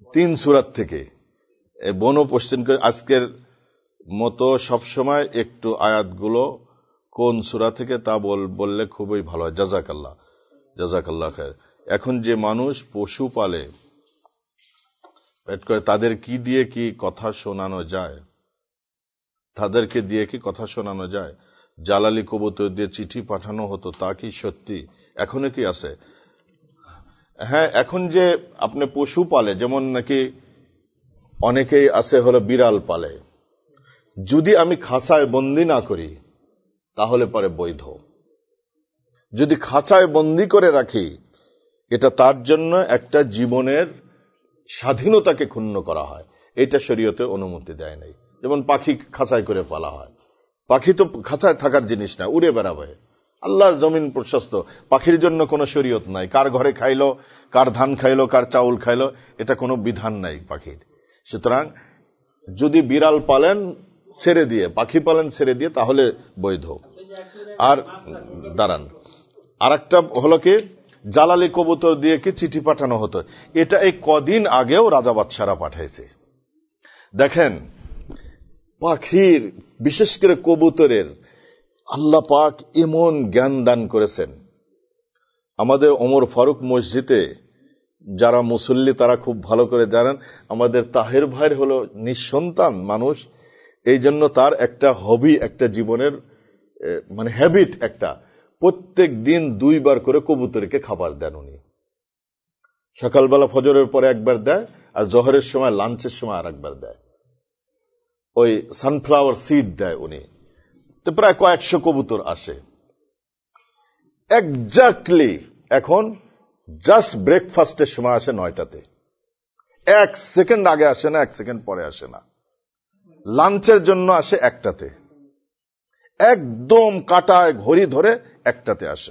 3 সূরাত থেকে বনো কোশ্চেন করে আজকের মতো সবসময় একটু আয়াতগুলো কোন সূরা থেকে তা বললে খুবই ভালো হয়। জাযাকাল্লাহ খায়ের। এখন যে মানুষ পশু পালে তাদের কি দিয়ে কি কথা শোনানো যায়, তাদেরকে দিয়ে কি কথা শোনানো যায়? জালালি কবুতর দিয়ে চিঠি পাঠানো হতো, তা কি সত্যি এখনো কি আছে? হ্যাঁ, এখন যে আপনি পশু পালে, যেমন নাকি অনেকেই আছে হলো বিড়াল পালে, যদি আমি খাঁচায় বন্দি না করি তাহলে পরে বৈধ। যদি খাঁচায় বন্দি করে রাখি, এটা তার জন্য একটা জীবনের স্বাধীনতাকে ক্ষুণ্ণ করা হয়, এটা শরীয়তে অনুমতি দেয় নাই। যেমন পাখি খাঁচায় করে পালা হয়, পাখি তো খাঁচায় থাকার জিনিস না, উড়ে বেড়াবে। আল্লাহর জমিন প্রশস্ত, পাখির জন্য কোনো শরীয়ত নাই। কার ঘরে খাইলো, কার ধান খাইলো, কার চাউল খাইলো, এটা কোনো বিধান নাই পাখির। সুতরাং যদি বিড়াল পালেন ছেড়ে দিয়ে, পাখি পালেন ছেড়ে দিয়ে, তাহলে বৈধ। আর দাঁড়ান, আর একটা হলো কি, জালালি কবুতর দিয়ে কি চিঠি পাঠানো হতো, এটা এই কদিন আগেও রাজা বাদশারা পাঠাইছে। দেখেন, পাখির বিশেষ করে কবুতরের আল্লাহ পাক এমন জ্ঞান দান করেছেন। আমাদের ওমর ফারুক মসজিদে যারা মুসল্লি তারা খুব ভালো করে জানেন, আমাদের তাহের ভাইয়ের হলো নিঃসন্তান মানুষ, এই জন্য তার একটা হবি, একটা জীবনের মানে হ্যাবিট, একটা প্রত্যেক দিন 2 বার করে কবুতরকে খাবার দেন উনি। সকালবেলা ফজরের পরে একবার দেয়, আর জোহরের সময় লাঞ্চের সময় আর একবার দেয়। ওই সানফ্লাওয়ার সিড দেয় উনি, তো প্রায় কয়েকশো কবুতর আসে এক্স্যাক্টলি। এখন জাস্ট ব্রেকফাস্টের সময় আসে 9টাতে, 1 সেকেন্ড আগে আসে না, 1 সেকেন্ড পরে আসে না। লাঞ্চের জন্য আসে 1টাতে, একদম কাটায় ঘড়ি ধরে 1টাতে আসে।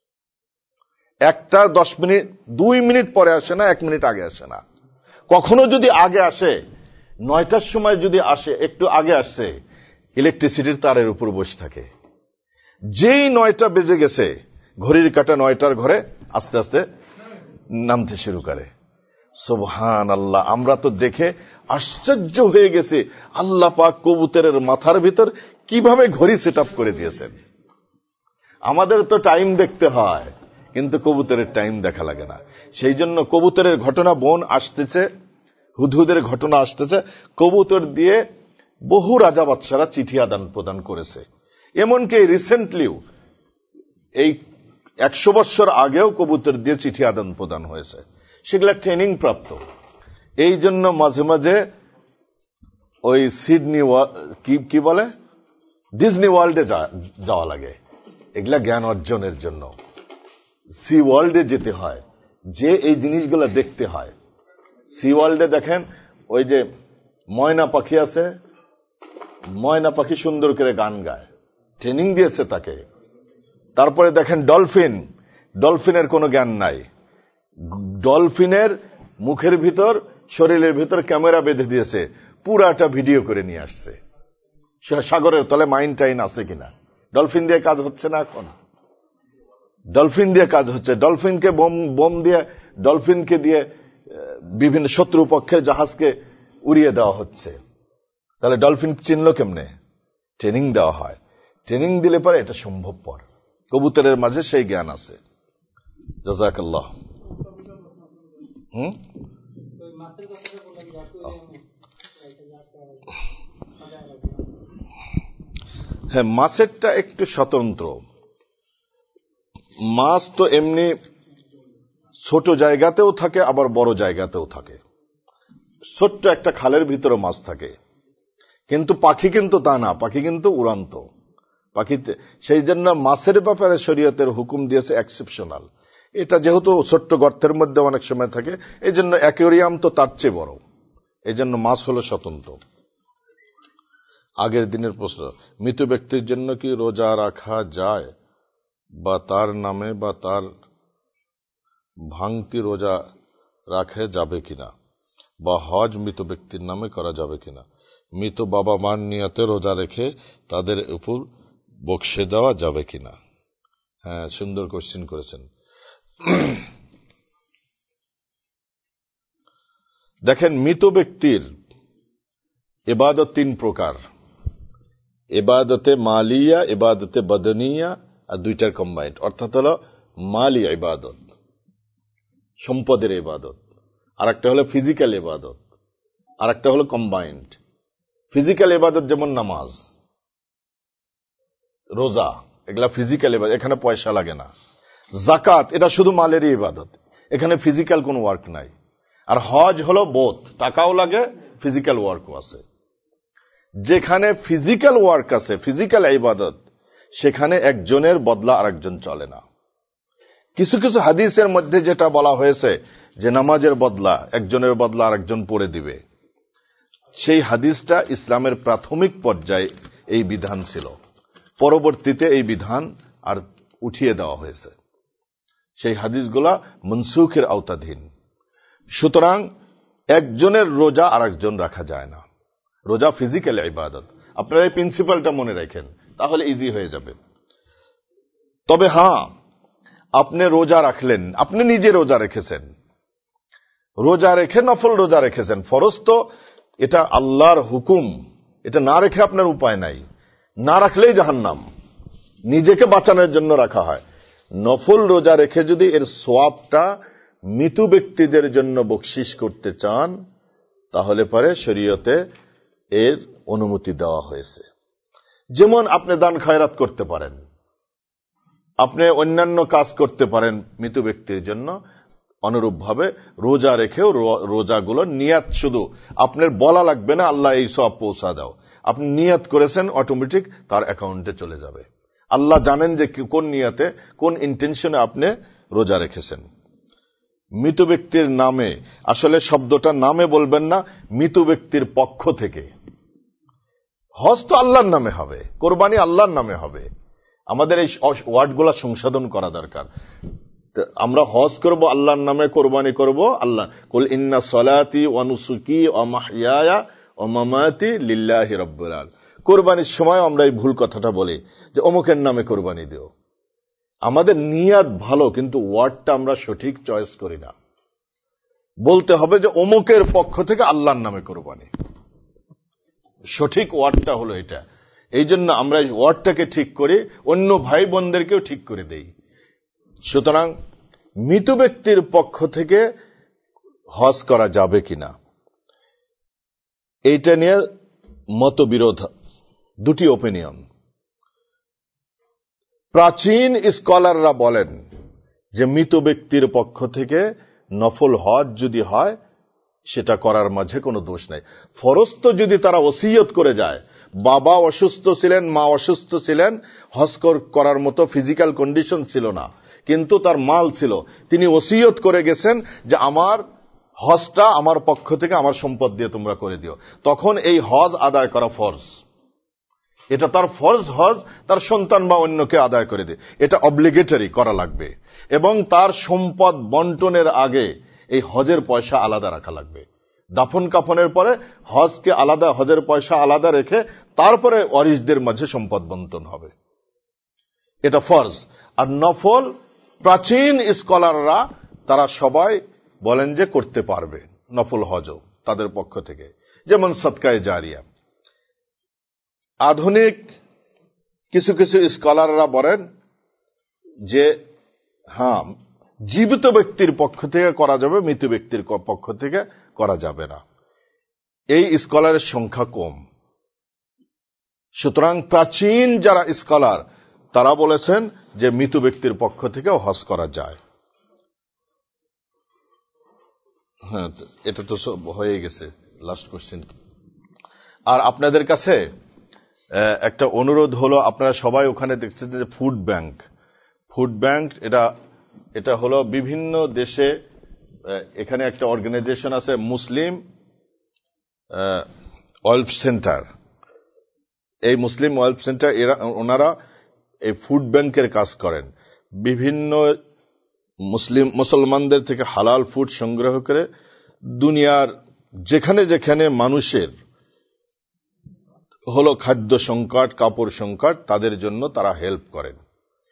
1টা 10 মিনিট, 2 মিনিট পরে আসে না, 1 মিনিট আগে আসে না। কখনো যদি আগে আসে, 9টার সময় যদি আসে, একটু আগে আসছে, ইলেকট্রিসিটির তারের উপর বসে থাকে। যেই 9টা বেজে গেছে, ঘড়ির কাটা 9টার ঘরে আস্তে আস্তে নামতে শুরু করে। সুবহানাল্লাহ, আমরা তো দেখে আশ্চর্য হয়ে গেছি, আল্লাহ পাক কবুতরের মাথার ভিতর কিভাবে ঘড়ি সেট আপ করে দিয়েছেন। আমাদের তো টাইম দেখতে হয়, কিন্তু কবুতরের টাইম দেখা লাগে না। সেই জন্য কবুতরের ঘটনা বন আসতেছে, হুদহুদের ঘটনা আসতেছে, কবুতর দিয়ে বহু রাজা বাদশারা চিঠি আদান প্রদান করেছে। এমনকি রিসেন্টলিও এই 100 বছর আগেও কবুতর দিয়ে চিঠি আদান প্রদান হয়েছে, সেগুলা ট্রেনিং প্রাপ্ত। এই জন্য মাঝে মাঝে ওই সিডনি কি বলে ডিজনি ওয়ার্ল্ডে যাওয়া লাগে, এগুলা জ্ঞান অর্জনের জন্য। সি ওয়ার্ল্ডে যেতে হয়, যে এই জিনিসগুলো দেখতে হয়। সি ওয়ার্ল্ডে দেখেন, ওই যে ময়না পাখি আছে, ময়না পাখি সুন্দর করে গান গায়, ট্রেনিং দিয়েছে তাকে। তারপরে দেখেন ডলফিন, ডলফিনের কোনো জ্ঞান নাই, ডলফিনের মুখের ভিতর, শরীরের ভিতর ক্যামেরা বেঁধে দিয়েছে, পুরাটা ভিডিও করে নিয়ে আসছে। সাগরের তলে মাইন টাইন আছে কিনা, ডলফিন দিয়ে কাজ হচ্ছে না এখন, ডলফিন দিয়ে কাজ হচ্ছে। ডলফিনকে বোম দিয়ে, ডলফিনকে দিয়ে বিভিন্ন শত্রু পক্ষের জাহাজকে উড়িয়ে দেওয়া হচ্ছে। তাহলে ডলফিন চিনল কেমনে? ট্রেনিং দেওয়া হয়, ট্রেনিং দিলে পরে এটা সম্ভবপর। কবুতরের মাঝে সেই জ্ঞান আছে। জাযাকাল্লাহ। হ্যাঁ, মাছেরটা একটু স্বতন্ত্র। মাছ তো এমনি ছোট জায়গাতেও থাকে, আবার বড় জায়গাতেও থাকে। ছোট্ট একটা খালের ভিতরে মাছ থাকে, কিন্তু পাখি কিন্তু তা না, পাখি কিন্তু উড়ান্ত পাখিতে। সেই জন্য মাছের ব্যাপারে শরীয়তের হুকুম দিয়েছে এক্সেপশনাল। এটা যেহেতু ছোট্ট গর্তের মধ্যে অনেক সময় থাকে, এই জন্য অ্যাকোয়ারিয়াম তো তার চেয়ে বড়, এই জন্য মাছ হলো স্বতন্ত্র। আগের দিনের প্রশ্ন, মৃত ব্যক্তির জন্য কি রোজা রাখা যায়, বা তার নামে বা তার ভাঙতি রোজা রাখা যাবে কিনা, বা হজ মৃত ব্যক্তির নামে করা যাবে কিনা, মৃত বাবা মার নিয়তে রোজা রেখে তাদের উপর বকশে দেওয়া যাবে কিনা। হ্যাঁ, সুন্দর কোশ্চেন করেছেন। দেখেন, মৃত ব্যক্তির ইবাদত 3 প্রকার, ইবাদতে মালিয়া, ইবাদতে বদনিয়া, আর 2টার কম্বাইন্ড, অর্থাৎ হলো মালি ইবাদত, সম্পদের ইবাদত, আর একটা হলো ফিজিক্যাল ইবাদত, আর একটা হলো কম্বাইন্ড। ফিজিক্যাল ইবাদত যেমন নামাজ, রোজা, এগুলা ফিজিক্যাল ইবাদত, এখানে পয়সা লাগে না। যাকাত, এটা শুধু মালেরই ইবাদত, এখানে ফিজিক্যাল কোনো ওয়ার্ক নাই। আর হজ হলো বোধ, টাকাও লাগে, ফিজিক্যাল ওয়ার্কও আছে। যেখানে ফিজিক্যাল ওয়ার্ক আছে, ফিজিক্যাল ইবাদত, সেখানে একজনের বদলা আরেকজন চলে না। কিছু কিছু হাদিসের মধ্যে যেটা বলা হয়েছে যে নামাজের বদলা একজনের বদলা আরেকজন পড়ে দিবে, সেই হাদিসটা ইসলামের প্রাথমিক পর্যায়ে এই বিধান ছিল, পরবর্তীতে এই বিধান আর উঠিয়ে দেওয়া হয়েছে। সেই হাদিসগুলা মনসুখের আওতাধীন। সুতরাং একজনের রোজা আরেকজন রাখা যায় না। রোজা ফিজিক্যাল ইবাদত, আপনারা এই প্রিন্সিপালটা মনে রাখেন, তাহলে ইজি হয়ে যাবে। তবে হ্যাঁ, আপনি রোজা রাখলেন, আপনি নিজে রোজা রেখেছেন, রোজা রেখে নফল রোজা রেখেছেন, ফরজ তো এটা আল্লাহর হুকুম, এটা না রেখে আপনার উপায় নাই, না রাখলেই জাহান্নাম, নিজেকে বাঁচানোর জন্য রাখা হয়। নফল রোজা রেখে যদি এর সোয়াবটা মৃত ব্যক্তিদের জন্য বকশিশ করতে চান, তাহলে পরে শরীয়তে এর অনুমতি দেওয়া হয়েছে। যেমন আপনি দান খয়রাত করতে পারেন, আপনি অন্যান্য কাজ করতে পারেন মৃত ব্যক্তির জন্য, অনুরূপভাবে রোজা রেখেও রোজাগুলো নিয়াত, শুধু আপনার বলা লাগবে না আল্লাহ এই সওয়াব পৌঁছা দাও, আপনি নিয়াত করেছেন, অটোমেটিক তার অ্যাকাউন্টে চলে যাবে। আল্লাহ জানেন যে কোন নিয়াতে, কোন ইন্টেনশনে আপনি রোজা রেখেছেন। মৃত ব্যক্তির নামে, আসলে শব্দটা নামে বলবেন না, মৃত ব্যক্তির পক্ষ থেকে। হজ তো আল্লাহর নামে হবে, কোরবানি আল্লাহর নামে হবে। আমাদের এই ওয়ার্ডগুলা সংশোধন করা দরকার। আমরা হজ করব আল্লাহর নামে, কোরবানি করব আল্লাহ, কুল ইন্না সলাতি ওয়া নুসুকি ওয়া মাহইয়ায়া ওয়া মামাতি লিল্লাহি রাব্বিল আলামিন। কোরবানির সময় আমরা এই ভুল কথাটা বলি যে অমুকের নামে কোরবানি দিও। আমাদের নিয়াত ভালো, কিন্তু ওয়ার্ডটা আমরা সঠিক চয়েস করি না। বলতে হবে যে অমুকের পক্ষ থেকে আল্লাহর নামে কোরবানি, সঠিক ওয়ার্ডটা হলো এটা। এই জন্য আমরা এই ওয়ার্ডটাকে ঠিক করি, অন্য ভাই বোনদেরকেও ঠিক করে দেই। সুতরাং মৃত ব্যক্তির পক্ষ থেকে হজ করা যাবে কিনা, এইটা নিয়ে মতবিরোধ, 2টি ওপিনিয়ন। প্রাচীন স্কলাররা বলেন যে মৃত ব্যক্তির পক্ষ থেকে নফল হজ যদি হয়, সেটা করার মাঝে কোনো দোষ নাই। ফরজ তো যদি তারা ওসিয়ত করে যায়, বাবা অসুস্থ ছিলেন, মা অসুস্থ ছিলেন, হজ করার মতো ফিজিক্যাল কন্ডিশন ছিল না, কিন্তু তার মাল ছিল, তিনি ওসিয়ত করে গেছেন যে আমার হজটা আমার পক্ষ থেকে আমার সম্পদ দিয়ে তোমরা করে দিও, তখন এই হজ আদায় করা ফরজ। এটা তার ফরজ হজ, তার সন্তান বা অন্যকে আদায় করে দেয়, এটা অব্লিগেটরি করা লাগবে। এবং তার সম্পদ বন্টনের আগে এই হজের পয়সা আলাদা রাখা লাগবে। দাফন কাফনের পরে হজকে আলাদা, হজের পয়সা আলাদা রেখে তারপরে ওয়ারিসদের মাঝে সম্পদ বন্টন হবে, এটা ফরজ। আর নফল প্রাচীন স্কলাররা তারা সবাই বলেন যে করতে পারবে নফল হজও তাদের পক্ষ থেকে, যেমন সদকায়ে জারিয়া। আধুনিক কিছু কিছু স্কলাররা বলেন যে হ্যাঁ, জীবিত ব্যক্তির পক্ষ থেকে করা যাবে, মৃত ব্যক্তির পক্ষ থেকে করা যাবে না। এই স্কলারের সংখ্যা কম। সুতরাং প্রাচীন যারা স্কলার তারা বলেছেন যে মৃত ব্যক্তির পক্ষ থেকেও হজ করা যায়। হ্যাঁ, এটা তো হয়ে গেছে, লাস্ট কোশ্চেন। আর আপনাদের কাছে একটা অনুরোধ হলো, আপনারা সবাই ওখানে দেখছেন যে ফুড ব্যাংক, ফুড ব্যাংক এটা হলো বিভিন্ন দেশে, এখানে একটা অর্গানাইজেশন আছে মুসলিম ওয়েলফেয়ার সেন্টার। এই মুসলিম ওয়েলফেয়ার সেন্টার ওনারা এই ফুড ব্যাংকের কাজ করেন, বিভিন্ন মুসলমানদের থেকে হালাল ফুড সংগ্রহ করে দুনিয়ার যেখানে যেখানে মানুষের হলো খাদ্য সংকট, কাপড় সংকট, তাদের জন্য তারা হেল্প করেন।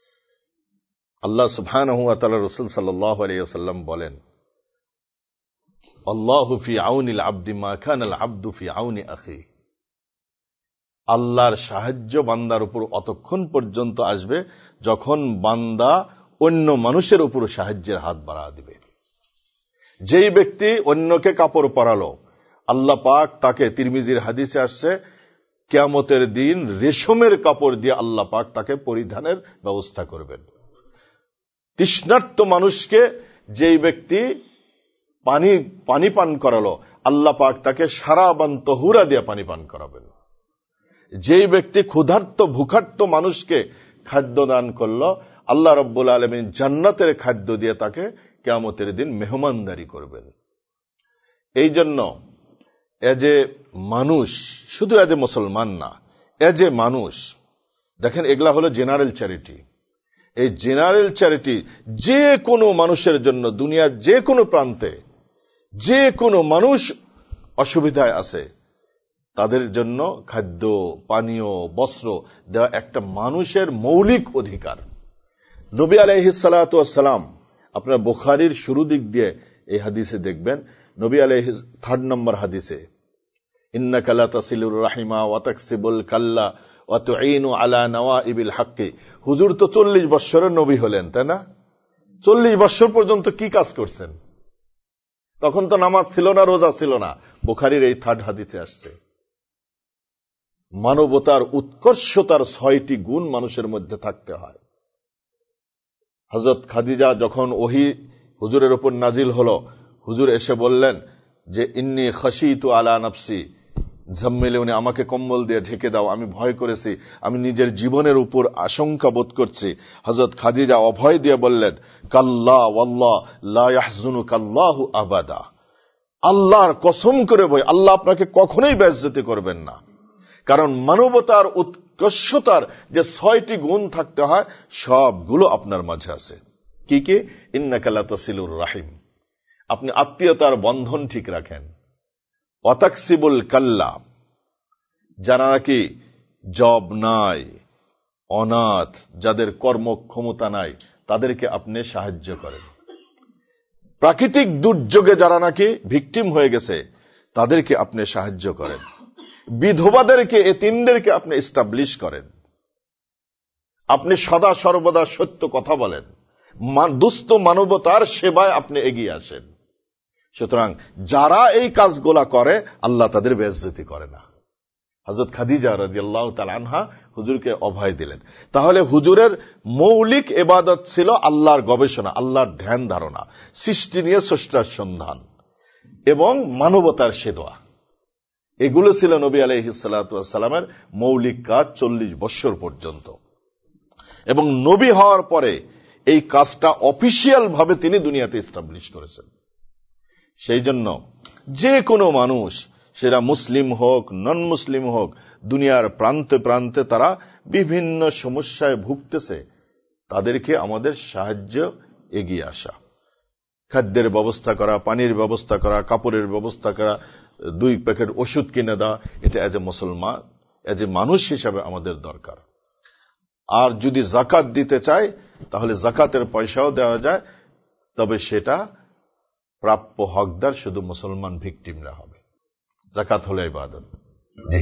আল্লাহ সুবহানাহু ওয়া তাআলা, রাসূল সাল্লাল্লাহু আলাইহি ওয়াসাল্লাম বলেন আল্লাহু ফি আউনিল আবদি মা কানাল আবদু ফি আউনি আখি। আল্লাহর সাহায্য বান্দার উপর অতক্ষণ পর্যন্ত আসবে যখন বান্দা অন্য মানুষের উপর সাহায্যের হাত বাড়া দিবে। যেই ব্যক্তি অন্যকে কাপড় পরালো, আল্লাহ পাক তাকে, তিরমিজির হাদিসে আসছে, কিয়ামতের দিন রেশমের কাপড় দিয়ে আল্লাহ পাক তাকে পরিধানের ব্যবস্থা করবেন। তৃষ্ণার্ত মানুষকে যেই ব্যক্তি পানি পান করালো, আল্লাহ পাক তাকে সারাবান তহুরা দিয়ে পানি পান করাবেন। যেই ব্যক্তি ক্ষুধার্ত ভুখার্ত মানুষকে খাদ্য দান করলো, আল্লাহ রাব্বুল আলামিন জান্নাতের খাদ্য দিয়ে তাকে কিয়ামতের দিন মেহমানদারি করবেন। এই জন্য এজ এ মানুষ, শুধু এজ এ মুসলমান না, এজ এ মানুষ, দেখেন এগুলা হলো জেনারেল চ্যারিটি। এই জেনারেল চ্যারিটি যে কোনো মানুষের জন্য, দুনিয়ার যে কোনো প্রান্তে যে কোনো মানুষ অসুবিধায় আছে, তাদের জন্য খাদ্য, পানীয়, বস্ত্র দেওয়া একটা মানুষের মৌলিক অধিকার। নবী আলাইহিস সালাতু ওয়াস সালাম, আপনারা বুখারীর শুরু দিক দিয়ে এই হাদিসে দেখবেন, নবী আলাইহিস 3 নম্বর হাদিসে, ইন্নাকা লা তাসিলুর রাহিমা ওয়া তাকসিবুল কাল্লা ওয়া তুঈনু আলা নওয়াইবিল হক। হুজুর তো 40 বছরের নবী হলেন, তাই না? 40 বছর পর্যন্ত কি কাজ করছেন? তখন তো নামাজ ছিল না, রোজা ছিল না। বুখারীর এই 3rd হাদিসে আসছে, মানবতার উৎকর্ষতার 6টি গুণ মানুষের মধ্যে থাকতে হয়। হযরত খাদিজা যখন ওহী হুজুরের উপর নাজিল হলো, হুজুর এসে বললেন যে ইন্নী খাশিতু আলা নাফসি, জাম্মিলুনি, আমাকে কম্বল দিয়ে ঢেকে দাও, আমি ভয় করেছি, আমি নিজের জীবনের উপর আশঙ্কা বোধ করছি। হযরত খাদিজা অভয় দিয়ে বললেন, কাল্লা ওয়াল্লাহ লা ইয়াহজুনুকাল্লাহু আবাদা, আল্লাহর কসম করে বই, আল্লাহ আপনাকে কখনোই বেইজ্জতি করবেন না। কারণ মানবতার উৎকর্ষতার যে 6টি গুণ থাকতে হয়, সবগুলো আপনার মাঝে আছে। কি কি? ইন্নাকা লা তাসিলুর রাহিম, আপনি আত্মীয়তার বন্ধন ঠিক রাখেন। ওয়াতাকসিবুল কাল্লা, যারা নাকি জব নাই, অনাথ, যাদের কর্মক্ষমতা নাই, তাদেরকে আপনি সাহায্য করেন। প্রাকৃতিক দুর্যোগে যারা নাকি ভিকটিম হয়ে গেছে, তাদেরকে আপনি সাহায্য করেন। বিধবাদেরকে, এতিমদেরকে আপনি এস্টাবলিশ করেন। আপনি সদা সর্বদা সত্য কথা বলেন, দুস্থ মানবতার সেবায় আপনি এগিয়ে আসেন। সুতরাং যারা এই কাজগুলা করে, আল্লাহ তাদের বেইজ্জতি করে না। হযরত খাদিজা রাদিয়াল্লাহু তাআলা আনহা হুজুরকে অভয় দিলেন। তাহলে হুজুরের মৌলিক ইবাদত ছিল আল্লাহর গবেষণা, আল্লাহর ধ্যান ধারণা, সৃষ্টি নিয়ে স্রষ্টার সন্ধান এবং মানবতার সেবা। এগুলো ছিল নবী আলাইহিস সালাতু ওয়াস সালামের মৌলিক কাজ 40 বছর পর্যন্ত। এবং নবী হওয়ার পরে এই কাজটা অফিশিয়াল ভাবে তিনি দুনিয়াতে এস্টাবলিশ করেছেন। সেই জন্য যে কোনো মানুষ, সেটা মুসলিম হোক, নন মুসলিম হোক, দুনিয়ার প্রান্তে প্রান্তে তারা বিভিন্ন সমস্যায় ভুগতেছে, তাদেরকে আমাদের সাহায্য এগিয়ে আসা, খাদ্যের ব্যবস্থা করা, পানির ব্যবস্থা করা, কাপড়ের ব্যবস্থা করা, 2 প্যাকেট ওষুধ কিনে দেওয়া, এটা এজ এ মুসলমান, এজ এ মানুষ হিসাবে আমাদের দরকার। আর যদি যাকাত দিতে চায়, তাহলে যাকাতের পয়সাও দেওয়া যায়, তবে সেটা প্রাপ্য হকদার শুধু মুসলমান ভিকটিমরা হবে। যাকাত হলো ইবাদত। জি,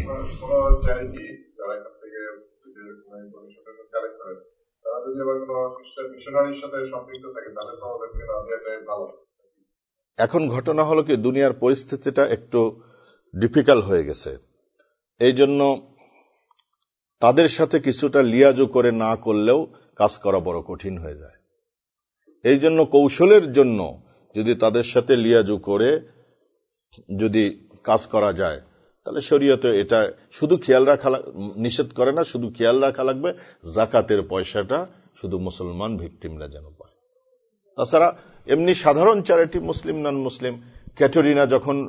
এখন ঘটনা হলো কি, দুনিয়ার পরিস্থিতিটা একটু ডিফিকাল্ট হয়ে গেছে। এই জন্য তাদের সাথে কিছুটা লিয়াজু করে না করলেও কাজ করা বড় কঠিন হয়ে যায়। এই জন্য কৌশলের জন্য যদি তাদের সাথে লিয়াজু করে যদি কাজ করা যায়, তাহলে শরীয়তে এটা শুধু খেয়াল রাখা, নিষেধ করে না, শুধু খেয়াল রাখা লাগবে যাকাতের পয়সাটা শুধু মুসলমান ভিকটিমরা যেন পায়। তাছাড়া এমনি সাধারণ চ্যারিটি, মুসলিম নন মুসলিম, ক্যাটরিনা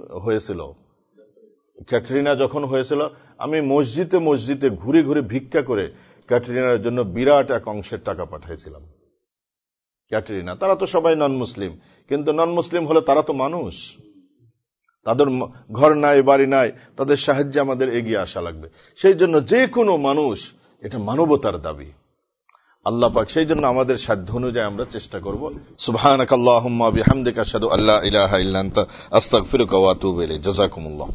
যখন হয়েছিল, আমি মসজিদে মসজিদে ঘুরে ঘুরে ভিক্ষা করে ক্যাটরিনার জন্য বিরাট এক অংশের টাকা পাঠাইছিলাম। ক্যাটরিনা, তারা তো সবাই নন মুসলিম, কিন্তু নন মুসলিম হলে তারা তো মানুষ, তাদের ঘর নাই, বাড়ি নাই, তাদের সাহায্যে আমাদের এগিয়ে আসা লাগবে। সেই জন্য যে কোনো মানুষ, এটা মানবতার দাবি। আল্লাহ পাক সেই জন্য আমাদের সাধ্য অনুযায়ী আমরা চেষ্টা করব। সুবহানাকাল্লাহুম্মা বিহামদিকা আশহাদু আল্লা ইলাহা ইল্লা আনতা আস্তাগফিরুকা ওয়া আতুবু ইলাইক। জাযাকুমুল্লাহ।